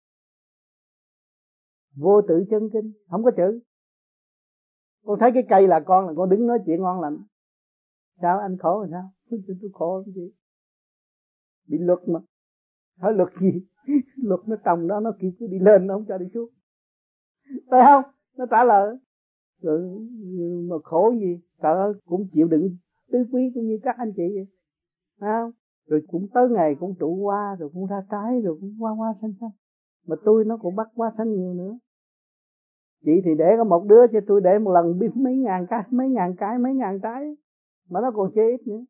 Vô tự chân kinh, không có chữ. Con thấy cái cây là con, là con đứng nói chuyện ngon lành. Sao anh khổ rồi sao? Tôi, tôi, tôi khổ cái gì? Bị luật mà. Hỏi luật gì? Luật nó trồng đó, nó kêu cứ đi lên, nó không cho đi xuống. Phải không? Nó trả lời. Rồi mà khổ gì? Trời ơi, cũng chịu đựng tứ quý cũng như các anh chị vậy. Phải không? Rồi cũng tới ngày cũng trụ hoa, rồi cũng ra trái, rồi cũng hoa hoa xanh xanh. Mà tôi nó cũng bắt hoa xanh nhiều nữa. Chị thì để có một đứa, chứ tôi để một lần biết mấy ngàn cái, mấy ngàn cái, mấy ngàn trái. Mà nó còn chê ít nữa.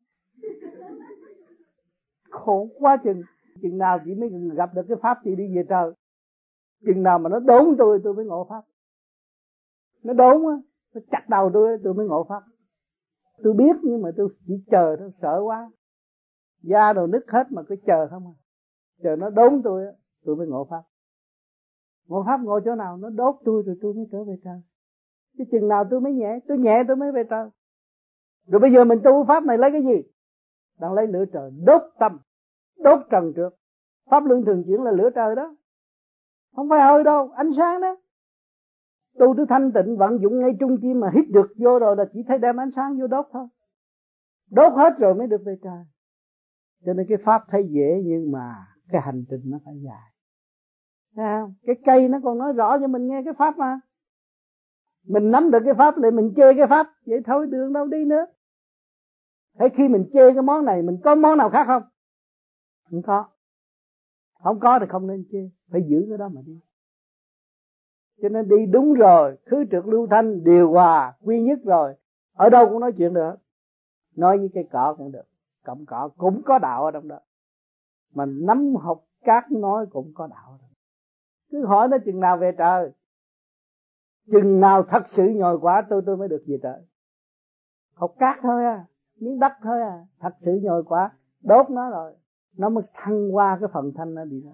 Khổ quá chừng. Chừng nào chị mới gặp được cái pháp chị đi về trời. Chừng nào mà nó đốn tôi, tôi mới ngộ pháp. Nó đốn á, nó chặt đầu tôi, tôi mới ngộ pháp. Tôi biết nhưng mà tôi chỉ chờ thôi, sợ quá. Da đồ nứt hết mà cứ chờ không à. Chờ nó đốn tôi á, tôi mới ngộ pháp. Ngộ pháp ngộ chỗ nào? Nó đốt tôi rồi tôi mới trở về trời. Chứ chừng nào tôi mới nhẹ, tôi nhẹ tôi mới về trời. Rồi bây giờ mình tu pháp này lấy cái gì? Đang lấy lửa trời đốt tâm, đốt trần trước. Pháp luân thường chuyển là lửa trời đó, không phải hơi đâu, ánh sáng đó. Tu tới thanh tịnh vận dụng ngay trung tim mà hít được vô rồi là chỉ thấy đem ánh sáng vô đốt thôi. Đốt hết rồi mới được về trời. Cho nên cái pháp thấy dễ nhưng mà cái hành trình nó phải dài. Thấy không? Cái cây nó còn nói rõ cho mình nghe cái pháp mà. Mình nắm được cái pháp lại mình chê cái pháp, vậy thôi đường đâu đi nữa. Thế khi mình chê cái món này, mình có món nào khác không? Không có. Không có thì không nên chê, phải giữ cái đó mà đi. Cho nên đi đúng rồi, khứ trượt lưu thanh, điều hòa, quy nhất rồi. Ở đâu cũng nói chuyện được. Nói với cây cọ cũng được, cọng cọ cũng có đạo ở trong đó. Mà nắm học cát nói cũng có đạo ở trong đó. Cứ hỏi nó chừng nào về trời. Chừng nào thật sự nhồi quả tôi tôi mới được về trời. Học cát thôi à, miếng đất thôi à, thật sự nhồi quả, đốt nó rồi, nó mới thăng qua cái phần thanh nó đi ra.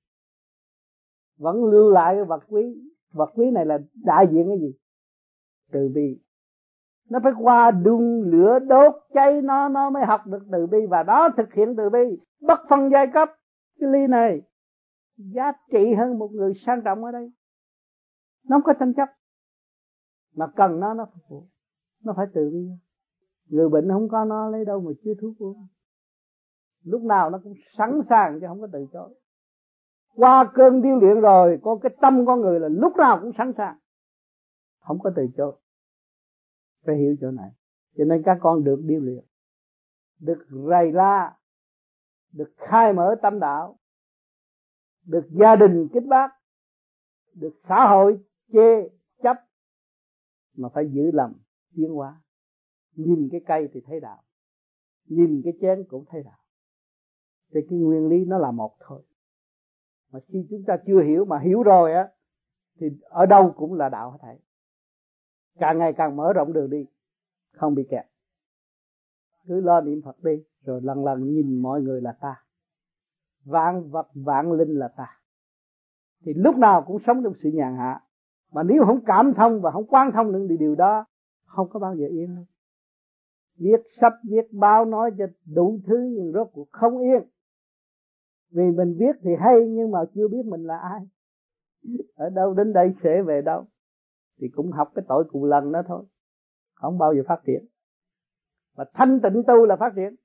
Vẫn lưu lại cái vật quý. Vật quý này là đại diện cái gì? Từ bi. Nó phải qua đun lửa đốt cháy nó nó mới học được từ bi, và đó thực hiện từ bi bất phân giai cấp. Cái ly này giá trị hơn một người sang trọng ở đây, nó không có tranh chấp, mà cần nó nó phục vụ, nó phải từ bi. Người bệnh không có nó lấy đâu mà chưa thuốc uống. Lúc nào nó cũng sẵn sàng chứ không có từ chối. Qua cơn điêu luyện rồi, có cái tâm con người là lúc nào cũng sẵn sàng, không có từ chối. Phải hiểu chỗ này. Cho nên các con được điêu luyện, được rầy la, được khai mở tâm đạo, được gia đình kích bác, được xã hội chê chấp, mà phải giữ lầm tiến hóa. Nhìn cái cây thì thấy đạo, nhìn cái chén cũng thấy đạo. Thì cái nguyên lý nó là một thôi. Mà khi chúng ta chưa hiểu mà hiểu rồi á, thì ở đâu cũng là đạo hết thảy. Càng ngày càng mở rộng đường đi, không bị kẹt. cứ lo niệm Phật đi, rồi lần lần nhìn mọi người là ta, vạn vật vạn linh là ta, thì lúc nào cũng sống trong sự nhàn hạ. Mà nếu không cảm thông và không quan thông những điều đó, không có bao giờ yên đâu. Viết sách viết báo nói cho đủ thứ nhưng rốt cuộc không yên. Vì mình viết thì hay nhưng mà chưa biết mình là ai, ở đâu đến đây sẽ về đâu, thì cũng học cái tội cù lần đó thôi, không bao giờ phát triển. Mà thanh tịnh tu là phát triển.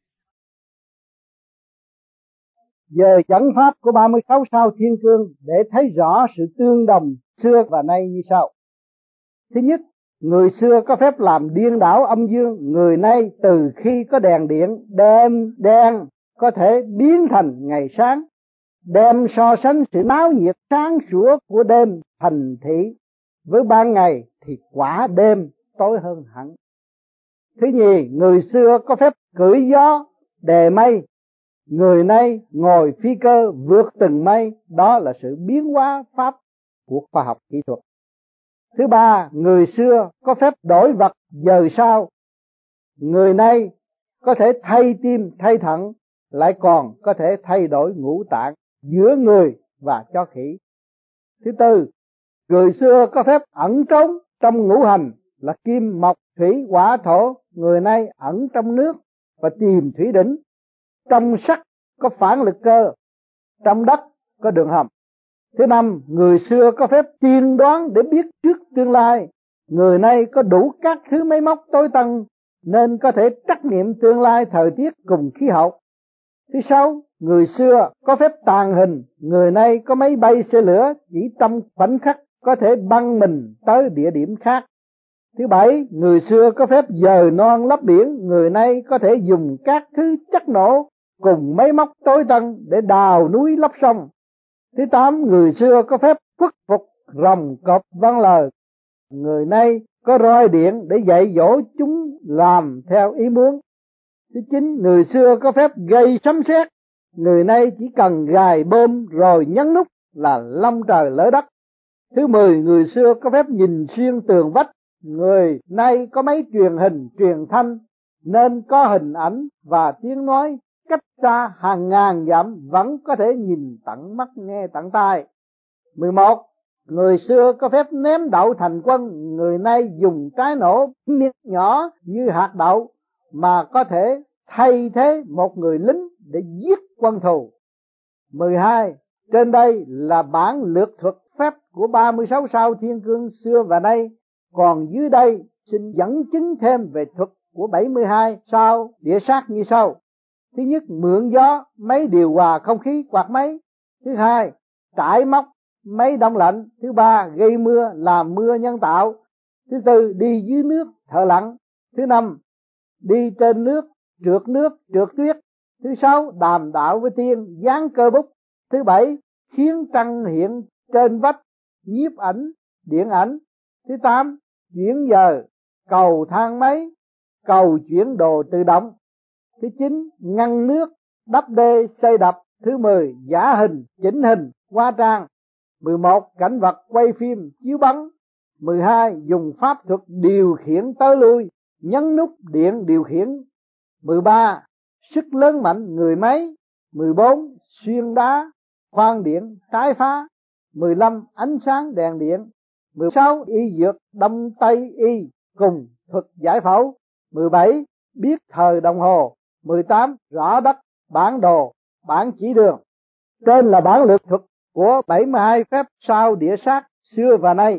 Giờ dẫn pháp của ba mươi sáu sao thiên cương để thấy rõ sự tương đồng xưa và nay như sau. Thứ nhất, người xưa có phép làm điên đảo âm dương, người nay từ khi có đèn điện, đêm đen có thể biến thành ngày sáng, đem so sánh sự náo nhiệt sáng sủa của đêm thành thị với ban ngày thì quả đêm tối hơn hẳn. Thứ nhì, người xưa có phép cưỡi gió đè mây, người nay ngồi phi cơ vượt từng mây, đó là sự biến hóa pháp của khoa học kỹ thuật. Thứ ba, người xưa có phép đổi vật dời sao, người nay có thể thay tim thay thận, lại còn có thể thay đổi ngũ tạng giữa người và chó khỉ. Thứ tư, người xưa có phép ẩn trốn trong ngũ hành là kim mộc thủy hỏa thổ, người nay ẩn trong nước và tìm thủy đỉnh. Trong sắt có phản lực cơ, trong đất có đường hầm. Thứ năm, người xưa có phép tiên đoán để biết trước tương lai, người nay có đủ các thứ máy móc tối tân nên có thể trắc nghiệm tương lai thời tiết cùng khí hậu. Thứ sáu, người xưa có phép tàng hình, người nay có máy bay xe lửa chỉ trong khoảnh khắc có thể băng mình tới địa điểm khác. Thứ bảy, người xưa có phép dời non lấp biển, người nay có thể dùng các thứ chất nổ cùng máy móc tối tân để đào núi lấp sông. Thứ tám, người xưa có phép khuất phục rồng cọp vâng lời, người nay có roi điện để dạy dỗ chúng làm theo ý muốn. Thứ chín, người xưa có phép gây sấm sét, người nay chỉ cần gài bơm rồi nhấn nút là long trời lở đất. Thứ mười, người xưa có phép nhìn xuyên tường vách, người nay có máy truyền hình truyền thanh nên có hình ảnh và tiếng nói cách xa hàng ngàn dặm vẫn có thể nhìn tận mắt nghe tận tai. Mười một, người xưa có phép ném đậu thành quân, người nay dùng trái nổ miếng nhỏ như hạt đậu mà có thể thay thế một người lính để giết quân thù. Mười hai, trên đây là bản lược thuật phép của ba mươi sáu sao thiên cương xưa và nay, còn dưới đây xin dẫn chứng thêm về thuật của bảy mươi hai sao địa sát như sau. Thứ nhất, mượn gió, máy điều hòa không khí quạt máy. Thứ hai, trải móc, máy đông lạnh. Thứ ba, gây mưa, làm mưa nhân tạo. Thứ tư, đi dưới nước, thợ lặn. Thứ năm, đi trên nước, trượt nước, trượt tuyết. Thứ sáu, đàm đạo với tiên, dán cơ bút. Thứ bảy, khiến trăng hiện trên vách, nhiếp ảnh, điện ảnh. Thứ tám, chuyển giờ, cầu thang máy, cầu chuyển đồ tự động. Thứ chín, ngăn nước, đắp đê, xây đập. Thứ mười, giả hình, chỉnh hình, hóa trang. Mười một, cảnh vật quay phim, chiếu bắn. Mười hai, dùng pháp thuật điều khiển tới lui, nhấn nút điện điều khiển. Mười ba, sức lớn mạnh người máy. Mười bốn, xuyên đá, khoan điện, khai phá. Mười lăm, ánh sáng đèn điện. Mười sáu, y dược đông tây y cùng thuật giải phẫu. Mười bảy, biết thời đồng hồ. Mười tám, rõ đất, bản đồ, bản chỉ đường. Trên là bản lược thuật của bảy mươi hai phép sao địa sát xưa và nay.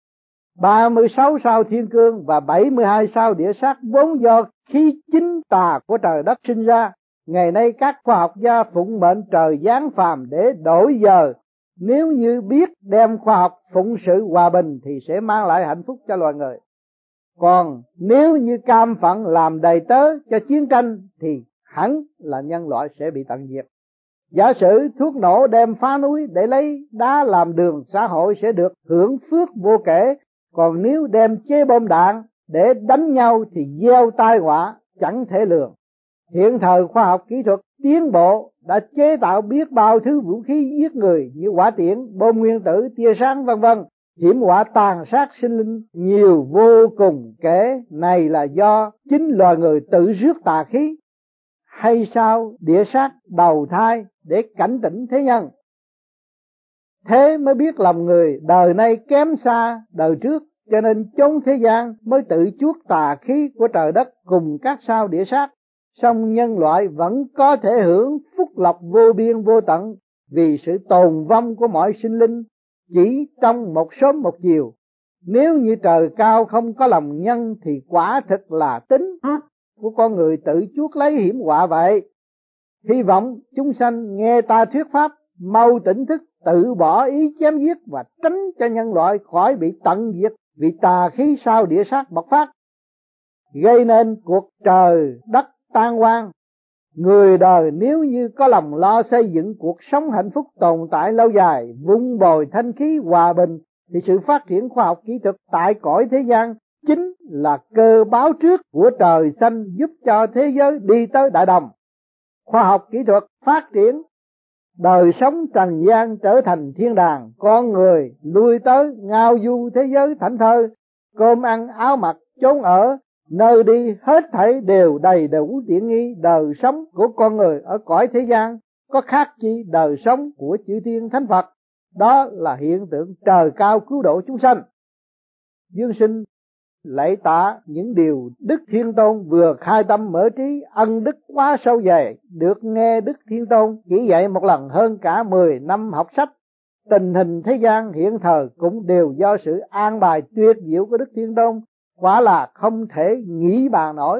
ba mươi sáu sao thiên cương và bảy mươi hai sao địa sát vốn do khí chính tà của trời đất sinh ra. Ngày nay các khoa học gia phụng mệnh trời giáng phàm để đổi giờ. Nếu như biết đem khoa học phụng sự hòa bình thì sẽ mang lại hạnh phúc cho loài người. Còn nếu như cam phận làm đầy tớ cho chiến tranh thì hẳn là nhân loại sẽ bị tận diệt. Giả sử thuốc nổ đem phá núi để lấy đá làm đường, xã hội sẽ được hưởng phước vô kể. Còn nếu đem chế bom đạn để đánh nhau thì gieo tai họa chẳng thể lường. Hiện thời khoa học kỹ thuật tiến bộ đã chế tạo biết bao thứ vũ khí giết người như hỏa tiễn, bom nguyên tử, tia sáng vân vân. hiểm họa tàn sát sinh linh nhiều vô cùng kể, này là do chính loài người tự rước tà khí, hay sao địa sát đầu thai để cảnh tỉnh thế nhân. Thế mới biết lòng người đời nay kém xa đời trước, cho nên chốn thế gian mới tự chuốc tà khí của trời đất cùng các sao địa sát. Song nhân loại vẫn có thể hưởng phúc lộc vô biên vô tận, vì sự tồn vong của mọi sinh linh chỉ trong một sớm một chiều. Nếu như trời cao không có lòng nhân thì quả thực là tính của con người tự chuốc lấy hiểm họa vậy. Hy vọng chúng sanh nghe ta thuyết pháp mau tỉnh thức, tự bỏ ý chém giết và tránh cho nhân loại khỏi bị tận diệt vì tà khí sao địa sát bộc phát, gây nên cuộc trời đất tan hoang. Người đời nếu như có lòng lo xây dựng cuộc sống hạnh phúc tồn tại lâu dài, vun bồi thanh khí hòa bình, thì sự phát triển khoa học kỹ thuật tại cõi thế gian chính là cơ báo trước của trời xanh, giúp cho thế giới đi tới đại đồng. Khoa học kỹ thuật phát triển, đời sống trần gian trở thành thiên đàng, con người lui tới ngao du thế giới thảnh thơi, cơm ăn áo mặc chốn ở, nơi đi hết thảy đều đầy đủ tiện nghi. Đời sống của con người ở cõi thế gian có khác chi đời sống của chư thiên thánh Phật. Đó là hiện tượng trời cao cứu độ chúng sanh. Dương sinh lạy tạ những điều Đức Thiên Tôn vừa khai tâm mở trí, ân đức quá sâu dày, được nghe Đức Thiên Tôn chỉ dạy một lần hơn cả mười năm học sách. Tình hình thế gian hiện thời cũng đều do sự an bài tuyệt diệu của Đức Thiên Tôn, quả là không thể nghĩ bàn nổi.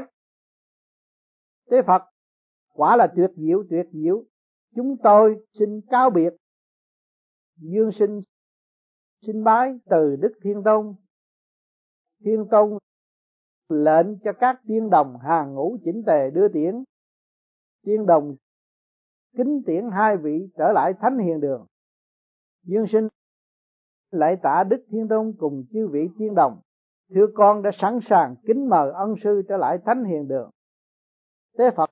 Thế Phật quả là tuyệt diệu tuyệt diệu. Chúng tôi xin cáo biệt. Dương sinh xin bái từ Đức Thiên Tôn. Thiên Tôn lệnh cho các tiên đồng hàng ngũ chỉnh tề đưa tiễn. Tiên đồng kính tiễn hai vị trở lại thánh hiền đường. Dương sinh lạy tạ Đức Thiên Tôn cùng chư vị tiên đồng, thưa con đã sẵn sàng kính mời ân sư trở lại thánh hiền đường. Thế Phật